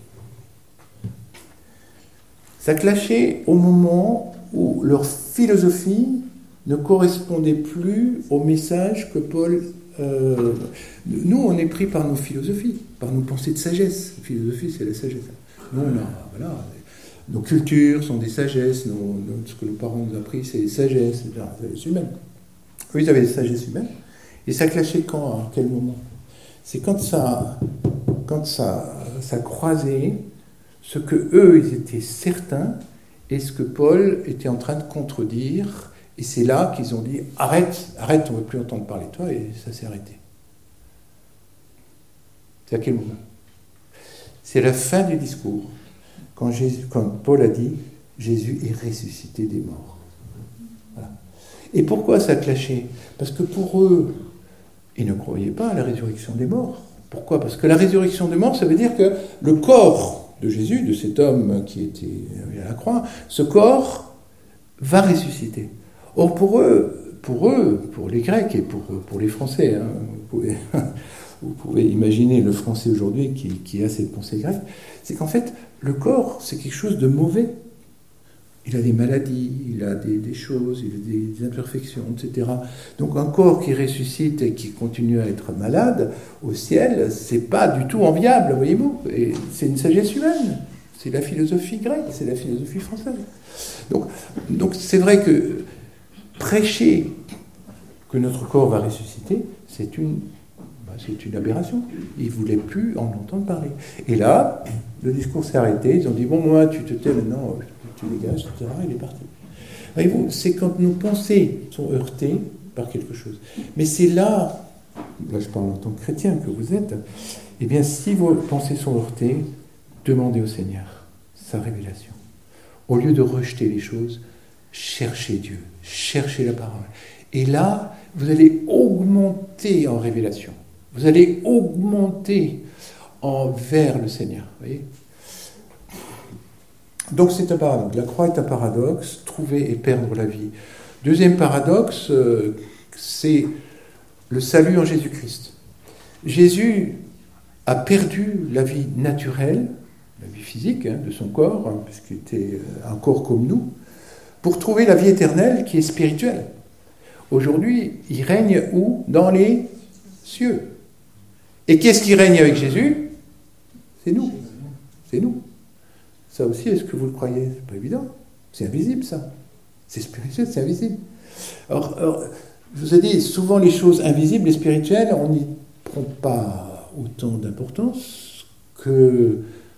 Ça clashait au moment où leur philosophie ne correspondait plus au message que Paul... Nous, on est pris par nos philosophies, par nos pensées de sagesse. La philosophie, c'est la sagesse. Nous, nos cultures sont des sagesses, ce que nos parents nous ont appris, c'est des sagesses, c'est la sagesse humaine. Eux, ils avaient des sagesses humaines. Et ça clashait quand? À quel moment? C'est quand ça croisait ce que eux, ils étaient certains, et ce que Paul était en train de contredire, et c'est là qu'ils ont dit, arrête, on ne veut plus entendre parler de toi, et ça s'est arrêté. C'est à quel moment? C'est la fin du discours, quand Paul a dit, Jésus est ressuscité des morts. Voilà. Et pourquoi ça clashait? Parce que pour eux, ils ne croyaient pas à la résurrection des morts. Pourquoi? Parce que la résurrection des morts, ça veut dire que le corps de Jésus, de cet homme qui était à la croix, ce corps va ressusciter. Or pour les Grecs et pour les Français, hein, vous pouvez imaginer le Français aujourd'hui qui a cette pensée grecque, c'est qu'en fait, le corps, c'est quelque chose de mauvais. Il a des maladies, il a des choses, il a des imperfections, etc. Donc un corps qui ressuscite et qui continue à être malade au ciel, c'est pas du tout enviable, voyez-vous. Et c'est une sagesse humaine. C'est la philosophie grecque, c'est la philosophie française. Donc c'est vrai que prêcher que notre corps va ressusciter, c'est une aberration. Ils ne voulaient plus en entendre parler. Et là, le discours s'est arrêté. Ils ont dit, bon, moi, tu te tais maintenant, tu dégages, etc. Il est parti. Voyez-vous, c'est quand nos pensées sont heurtées par quelque chose. Mais c'est là là je parle en tant que chrétien que vous êtes, eh bien si vos pensées sont heurtées, demandez au Seigneur sa révélation. Au lieu de rejeter les choses, cherchez Dieu, cherchez la parole. Et là, vous allez augmenter en révélation. Vous allez augmenter vers le Seigneur. Vous voyez ? Donc c'est un paradoxe. La croix est un paradoxe, trouver et perdre la vie. Deuxième paradoxe, c'est le salut en Jésus-Christ. Jésus a perdu la vie naturelle, la vie physique de son corps, puisqu'il était un corps comme nous, pour trouver la vie éternelle qui est spirituelle. Aujourd'hui, il règne où ? Dans les cieux. Et qu'est-ce qui règne avec Jésus ? C'est nous. C'est nous. Ça aussi, est-ce que vous le croyez ? C'est pas évident. C'est invisible, ça. C'est spirituel, c'est invisible. Alors, je vous ai dit, souvent les choses invisibles et spirituelles, on n'y prend pas autant d'importance que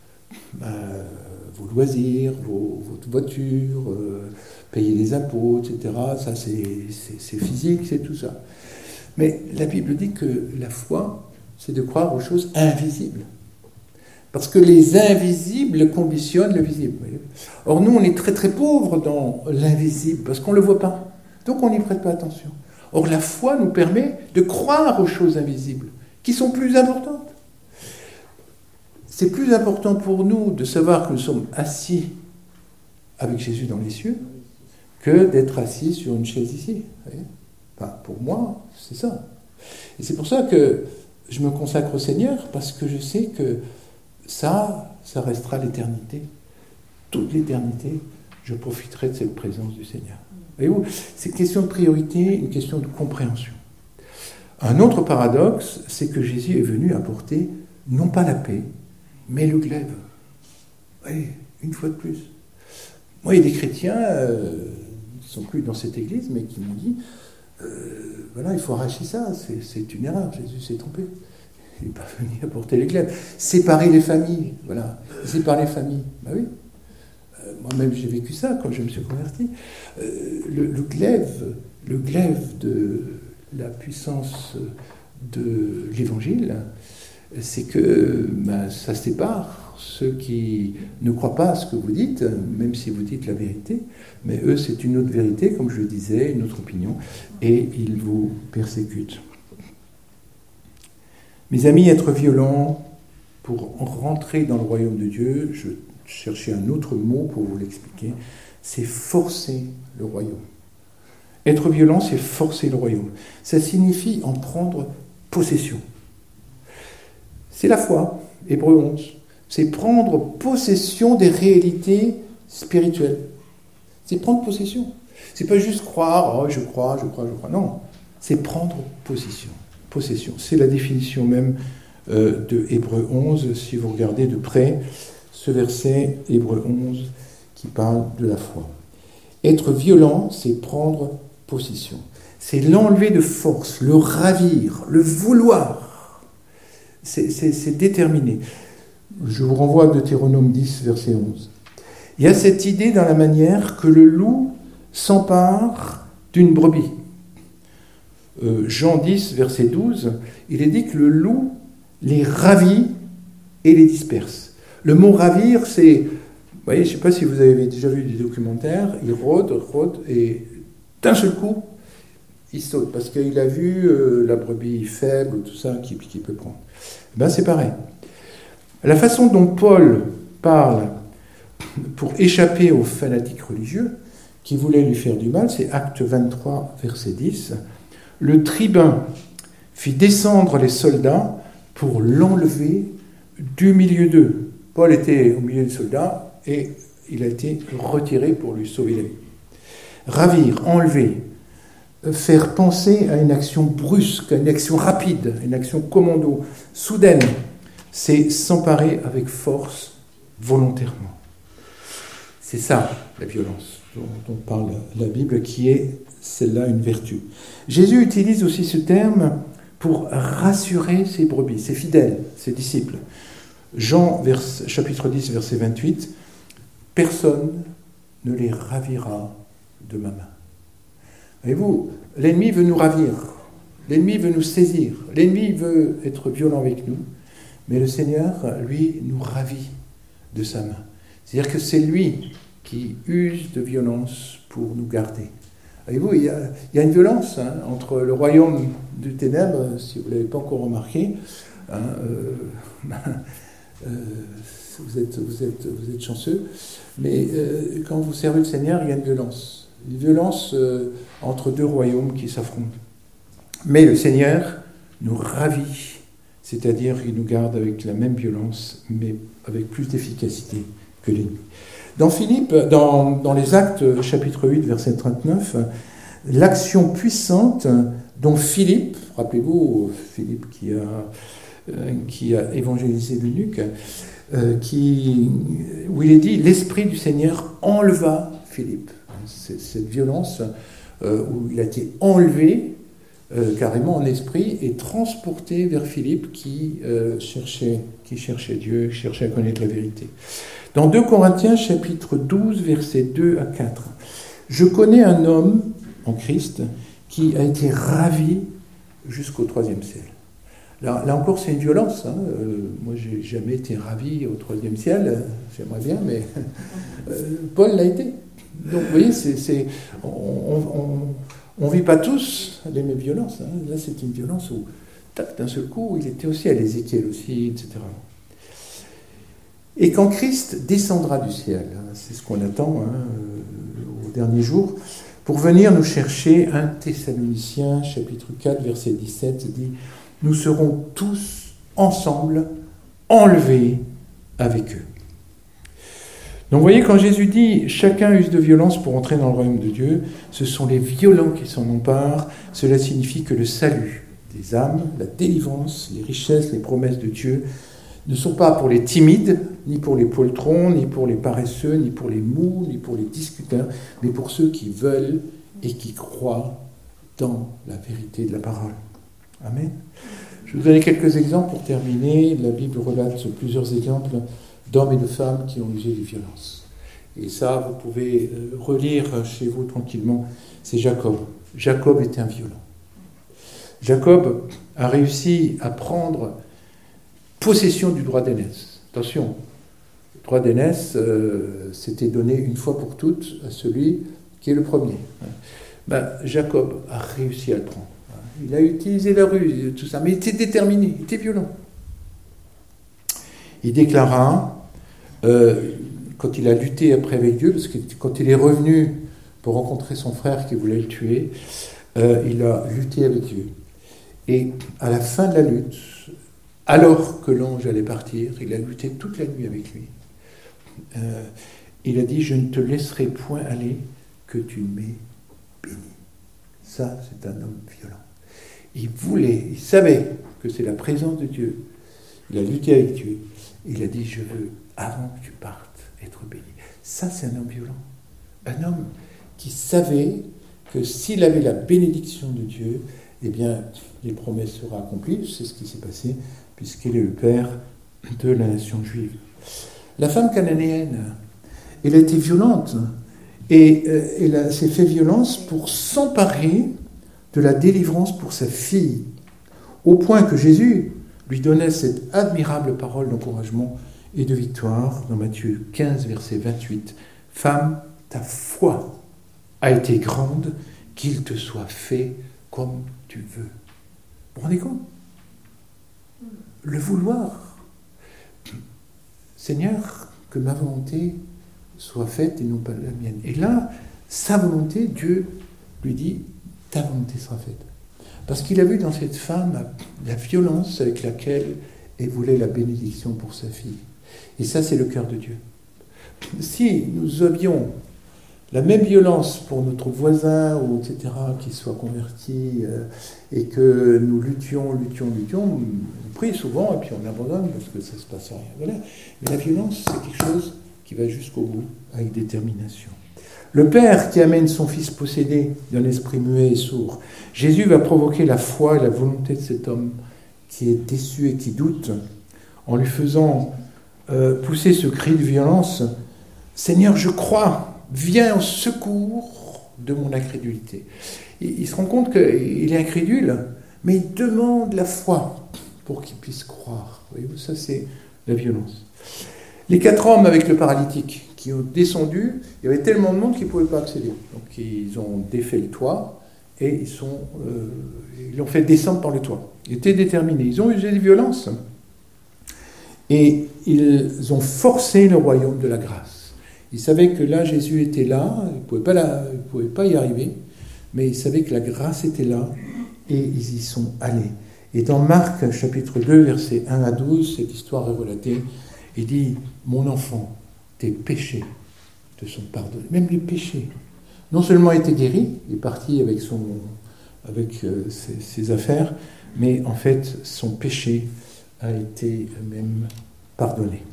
vos loisirs, votre voiture, payer les impôts, etc. Ça, c'est physique, c'est tout ça. Mais la Bible dit que la foi, c'est de croire aux choses invisibles. Parce que les invisibles conditionnent le visible. Or, nous, on est très très pauvres dans l'invisible, parce qu'on ne le voit pas. Donc, on n'y prête pas attention. Or, la foi nous permet de croire aux choses invisibles, qui sont plus importantes. C'est plus important pour nous de savoir que nous sommes assis avec Jésus dans les cieux, que d'être assis sur une chaise ici. Enfin, pour moi, c'est ça. Et c'est pour ça que je me consacre au Seigneur, parce que je sais que ça restera l'éternité. Toute l'éternité, je profiterai de cette présence du Seigneur. Voyez-vous, c'est une question de priorité, une question de compréhension. Un autre paradoxe, c'est que Jésus est venu apporter, non pas la paix, mais le glaive. Oui, une fois de plus. Moi, il y a des chrétiens qui ne sont plus dans cette église, mais qui m'ont dit, voilà, il faut arracher ça, c'est une erreur, Jésus s'est trompé. Il n'est pas venu apporter les glaives. Séparer les familles, voilà. Séparer les familles, ben oui. Moi-même, j'ai vécu ça quand je me suis converti. Le glaive de la puissance de l'Évangile, c'est que ça sépare ceux qui ne croient pas à ce que vous dites, même si vous dites la vérité, mais eux, c'est une autre vérité, comme je le disais, une autre opinion, et ils vous persécutent. Mes amis, être violent pour rentrer dans le royaume de Dieu, je cherchais un autre mot pour vous l'expliquer, c'est forcer le royaume. Être violent, c'est forcer le royaume. Ça signifie en prendre possession. C'est la foi, Hébreux 11. C'est prendre possession des réalités spirituelles. C'est prendre possession. C'est pas juste croire, oh, je crois. Non, c'est prendre possession. C'est la définition même de Hébreux 11, si vous regardez de près ce verset, Hébreux 11, qui parle de la foi. Être violent, c'est prendre possession. C'est l'enlever de force, le ravir, le vouloir. C'est déterminé. Je vous renvoie à Deutéronome 10, verset 11. Il y a cette idée dans la manière que le loup s'empare d'une brebis. Jean 10, verset 12, il est dit que le loup les ravit et les disperse. Le mot ravir, c'est, vous voyez, je ne sais pas si vous avez déjà vu des documentaires, il rôde, et d'un seul coup, il saute, parce qu'il a vu la brebis faible, tout ça, qui peut prendre. Ben, c'est pareil. La façon dont Paul parle pour échapper aux fanatiques religieux qui voulaient lui faire du mal, c'est Acte 23, verset 10. Le tribun fit descendre les soldats pour l'enlever du milieu d'eux. Paul était au milieu des soldats et il a été retiré pour lui sauver la vie. Ravir, enlever, faire penser à une action brusque, à une action rapide, une action commando, soudaine, c'est s'emparer avec force, volontairement. C'est ça, la violence dont parle la Bible, qui est celle-là une vertu. Jésus utilise aussi ce terme pour rassurer ses brebis, ses fidèles, ses disciples. Jean, chapitre 10, verset 28, « Personne ne les ravira de ma main. » Voyez-vous, l'ennemi veut nous ravir. L'ennemi veut nous saisir. L'ennemi veut être violent avec nous. Mais le Seigneur, lui, nous ravit de sa main. C'est-à-dire que c'est lui qui use de violence pour nous garder. Voyez-vous, il y a une violence entre le royaume du ténèbre, si vous ne l'avez pas encore remarqué. Vous êtes chanceux. Mais quand vous servez le Seigneur, il y a une violence. Une violence entre deux royaumes qui s'affrontent. Mais le Seigneur nous ravit, c'est-à-dire qu'il nous garde avec la même violence, mais avec plus d'efficacité que l'ennemi. Dans Philippe, dans les Actes, chapitre 8, verset 39, l'action puissante dont Philippe, rappelez-vous, Philippe qui a évangélisé l'eunuque, où il est dit, l'Esprit du Seigneur enleva Philippe. Cette violence où il a été enlevé carrément en esprit et transporté vers Philippe qui cherchait Dieu, qui cherchait à connaître la vérité. Dans 2 Corinthiens, chapitre 12, versets 2 à 4, « Je connais un homme en Christ qui a été ravi jusqu'au 3e ciel. » Là encore, c'est une violence. Moi, je n'ai jamais été ravi au 3e ciel, j'aimerais bien, mais Paul l'a été. Donc, vous voyez, on ne vit pas tous les mêmes violences. Là, c'est une violence où, tac, d'un seul coup, il était aussi à l'Ézéchiel aussi, etc. Et quand Christ descendra du ciel, c'est ce qu'on attend au dernier jour, pour venir nous chercher, 1 Thessaloniciens, chapitre 4, verset 17, dit « Nous serons tous ensemble enlevés avec eux. » Donc vous voyez, quand Jésus dit « Chacun use de violence pour entrer dans le royaume de Dieu », ce sont les violents qui s'en emparent. Cela signifie que le salut des âmes, la délivrance, les richesses, les promesses de Dieu ne sont pas pour les timides, ni pour les poltrons, ni pour les paresseux, ni pour les mous, ni pour les discuteurs, mais pour ceux qui veulent et qui croient dans la vérité de la parole. Amen. Je vais vous donner quelques exemples pour terminer. La Bible relate plusieurs exemples d'hommes et de femmes qui ont usé de violence. Et ça, vous pouvez relire chez vous tranquillement. C'est Jacob. Jacob était un violent. Jacob a réussi à prendre possession du droit d'aînesse. Attention, le droit d'aînesse, c'était donné une fois pour toutes à celui qui est le premier. Jacob a réussi à le prendre. Il a utilisé la ruse, tout ça, mais il était déterminé, il était violent. Il déclara, quand il a lutté après avec Dieu, parce que quand il est revenu pour rencontrer son frère qui voulait le tuer, il a lutté avec Dieu. Et à la fin de la lutte, alors que l'ange allait partir, il a lutté toute la nuit avec lui. Il a dit, je ne te laisserai point aller que tu m'aies béni. Ça, c'est un homme violent. Il savait que c'est la présence de Dieu. Il a lutté avec Dieu. Il a dit, je veux, avant que tu partes, être béni. Ça, c'est un homme violent. Un homme qui savait que s'il avait la bénédiction de Dieu, eh bien, les promesses seraient accomplies. C'est ce qui s'est passé, puisqu'il est le père de la nation juive. La femme cananéenne, elle a été violente. Et elle s'est fait violence pour s'emparer de la délivrance pour sa fille, au point que Jésus lui donnait cette admirable parole d'encouragement et de victoire dans Matthieu 15, verset 28. « Femme, ta foi a été grande, qu'il te soit fait comme tu veux. » Vous vous rendez compte ? Le vouloir. Seigneur, que ma volonté soit faite et non pas la mienne. Et là, sa volonté, Dieu lui dit, ta volonté sera faite. Parce qu'il a vu dans cette femme la violence avec laquelle elle voulait la bénédiction pour sa fille. Et ça, c'est le cœur de Dieu. Si nous avions la même violence pour notre voisin, ou etc., qui soit converti, et que nous luttions, on prie souvent, et puis on abandonne, parce que ça ne se passe rien. Voilà. Mais la violence, c'est quelque chose qui va jusqu'au bout, avec détermination. Le père qui amène son fils possédé d'un esprit muet et sourd. Jésus va provoquer la foi et la volonté de cet homme qui est déçu et qui doute, en lui faisant pousser ce cri de violence, « Seigneur, je crois, viens au secours de mon incrédulité. » Il se rend compte qu'il est incrédule, mais il demande la foi pour qu'ils puissent croire. Voyez-vous, ça c'est la violence. Les 4 hommes avec le paralytique qui ont descendu, il y avait tellement de monde qu'ils ne pouvaient pas accéder. Donc ils ont défait le toit et ils l'ont fait descendre par le toit. Ils étaient déterminés, ils ont usé de violence. Et ils ont forcé le royaume de la grâce. Ils savaient que là, Jésus était là, ils ne pouvaient pas y arriver, mais ils savaient que la grâce était là, et ils y sont allés. Et dans Marc, chapitre 2, versets 1 à 12, cette histoire est relatée. Il dit, mon enfant, tes péchés te sont pardonnés. Même les péchés. Non seulement était guéri, il est parti avec ses affaires, mais en fait, son péché a été même pardonné.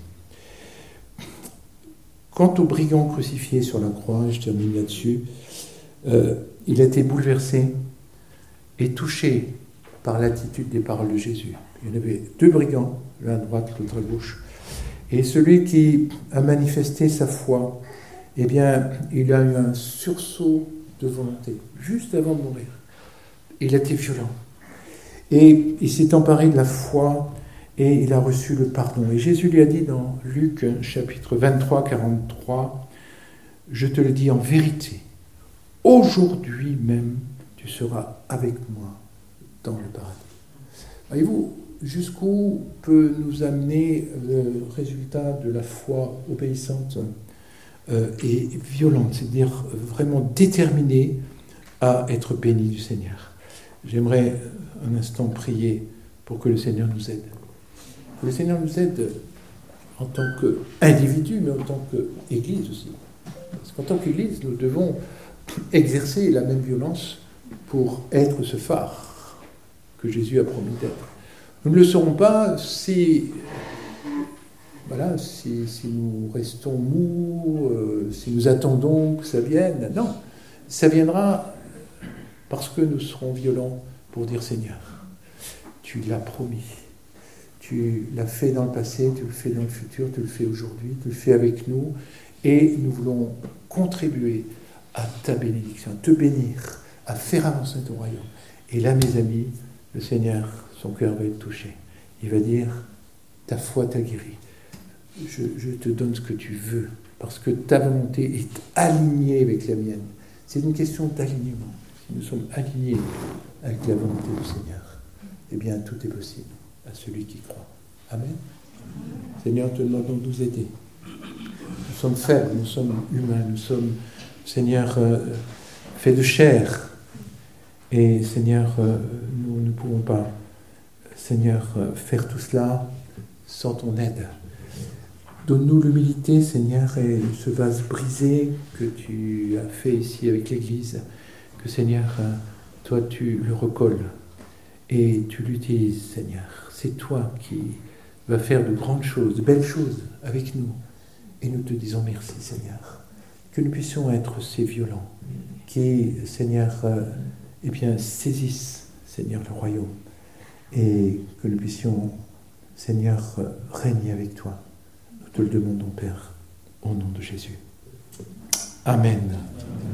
Quant au brigand crucifié sur la croix, je termine là-dessus, il a été bouleversé et touché par l'attitude des paroles de Jésus. Il y en avait 2 brigands, l'un à droite, l'autre à gauche. Et celui qui a manifesté sa foi, eh bien, il a eu un sursaut de volonté, juste avant de mourir. Il a été violent. Et il s'est emparé de la foi et il a reçu le pardon. Et Jésus lui a dit dans Luc, chapitre 23, 43, « Je te le dis en vérité, aujourd'hui même, tu seras avec moi dans le paradis. » Voyez-vous, jusqu'où peut nous amener le résultat de la foi obéissante et violente, c'est-à-dire vraiment déterminée à être bénie du Seigneur. J'aimerais un instant prier pour que le Seigneur nous aide. Que le Seigneur nous aide en tant qu'individu, mais en tant qu'Église aussi. Parce qu'en tant qu'Église, nous devons exercer la même violence pour être ce phare que Jésus a promis d'être. Nous ne le serons pas si nous restons mous, si nous attendons que ça vienne. Non, ça viendra parce que nous serons violents pour dire Seigneur, tu l'as promis. Tu l'as fait dans le passé, tu le fais dans le futur, tu le fais aujourd'hui, tu le fais avec nous. Et nous voulons contribuer à ta bénédiction, à te bénir, à faire avancer ton royaume. Et là, mes amis, le Seigneur, son cœur va être touché. Il va dire, ta foi t'a guéri. Je te donne ce que tu veux, parce que ta volonté est alignée avec la mienne. C'est une question d'alignement. Si nous sommes alignés avec la volonté du Seigneur, eh bien, tout est possible à celui qui croit. Amen. Seigneur, te demandons de nous aider. Nous sommes faibles, nous sommes humains, nous sommes, Seigneur, faits de chair. Et Seigneur, nous ne pouvons pas, Seigneur, faire tout cela sans ton aide. Donne-nous l'humilité, Seigneur, et ce vase brisé que tu as fait ici avec l'Église, que Seigneur, toi tu le recolles et tu l'utilises, Seigneur. C'est toi qui vas faire de grandes choses, de belles choses avec nous. Et nous te disons merci, Seigneur. Que nous puissions être ces violents qui, Seigneur, eh bien, saisissent, Seigneur, le royaume. Et que nous puissions, Seigneur, régner avec toi. Nous te le demandons, Père, au nom de Jésus. Amen.